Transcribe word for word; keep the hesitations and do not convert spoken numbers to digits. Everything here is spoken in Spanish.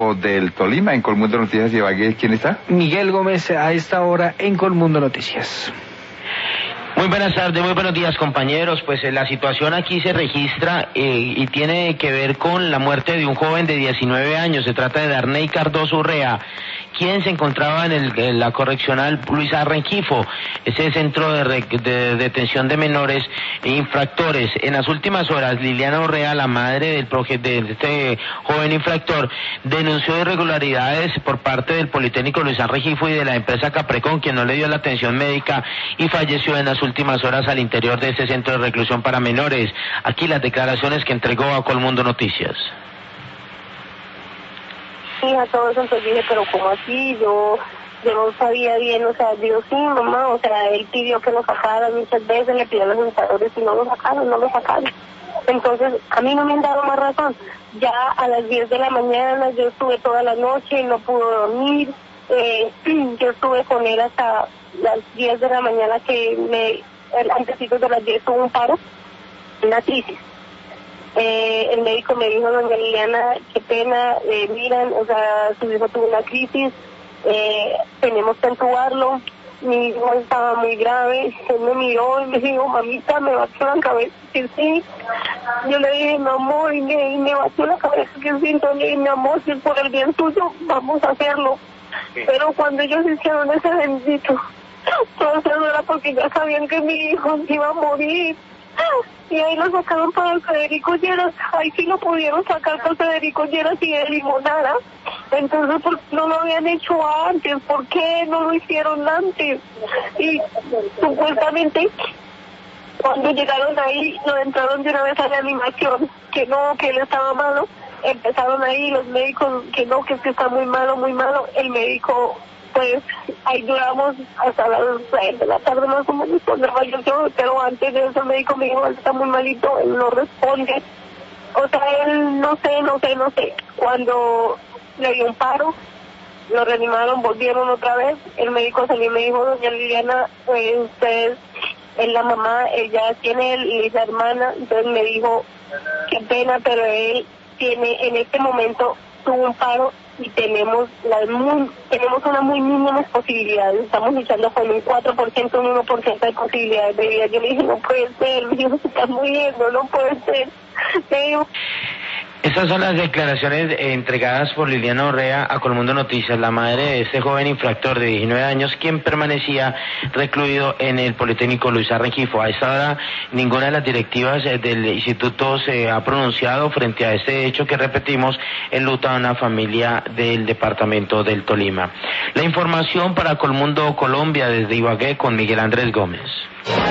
Departamento del Tolima. En Colmundo Noticias de Ibagué, ¿quién está? Miguel Gómez a esta hora en Colmundo Noticias. Muy buenas tardes, muy buenos días, compañeros. Pues eh, la situación aquí se registra eh, y tiene que ver con la muerte de un joven de diecinueve años. Se trata de Darney Cardoso Urrea, quien se encontraba en, el, en la correccional Luis Rengifo, ese centro de, re, de detención de menores e infractores. En las últimas horas, Liliana Urrea, la madre del proje, de este joven infractor, denunció irregularidades por parte del Politécnico Luis Rengifo y de la empresa Caprecon, quien no le dio la atención médica y falleció en las últimas horas al interior de este centro de reclusión para menores. Aquí las declaraciones que entregó a Colmundo Noticias. Sí, a todos entonces dije, pero ¿cómo así? Yo, yo no sabía bien, o sea, digo, sí, mamá, o sea, él pidió que lo sacaran muchas veces, le pidió a los educadores y no lo sacaron, no lo sacaron. Entonces, a mí no me han dado más razón. Ya a las diez de la mañana, yo estuve toda la noche, no pudo dormir, eh, yo estuve con él hasta las diez de la mañana que me, antecitos de las diez tuvo un paro, una crisis. Eh, el médico me dijo, doña Liliana, qué pena, eh, miran, o sea, su hijo tuvo una crisis, eh, tenemos que entubarlo, mi hijo estaba muy grave. Él me miró y me dijo, mamita, me batió la cabeza, que sí. Yo le dije, mi amor, y me, y me batió la cabeza, que sí. Entonces le dije, mi amor, si es por el bien tuyo, vamos a hacerlo. Sí. Pero cuando ellos hicieron ese bendito, todo eso era porque ya sabían que mi hijo iba a morir. Y ahí lo sacaron para Federico Lleras. Ahí sí lo pudieron sacar para Federico Lleras y de Limonada. Entonces, ¿por qué no lo habían hecho antes? ¿Por qué no lo hicieron antes? Y supuestamente, cuando llegaron ahí, lo entraron de una vez a la animación, que no, que él estaba malo. Empezaron ahí los médicos, que no, que es que está muy malo, muy malo. El médico, pues, ahí duramos hasta las seis de la tarde más o menos, cuando falleció, pero antes de eso el médico me dijo, él está muy malito, él no responde. O sea, él no sé, no sé, no sé. Cuando le dio un paro, lo reanimaron, volvieron otra vez, el médico salió y me dijo, doña Liliana, pues usted es la mamá, ella tiene él y es la hermana. Entonces me dijo, qué pena, pero él tiene, en este momento tuvo un paro y tenemos las muy, tenemos unas muy mínimas posibilidades, estamos luchando con un cuatro por ciento, un uno por ciento de posibilidades de vida. Yo le dije, no puede ser, mi hijo se está muriendo, no puede ser. Pero... Estas son las declaraciones eh, entregadas por Liliana Urrea a Colmundo Noticias, la madre de este joven infractor de diecinueve años, quien permanecía recluido en el Politécnico Luis Rengifo. A esta hora, ninguna de las directivas eh, del instituto se ha pronunciado frente a este hecho que, repetimos, enluta a una familia del departamento del Tolima. La información para Colmundo Colombia desde Ibagué con Miguel Andrés Gómez.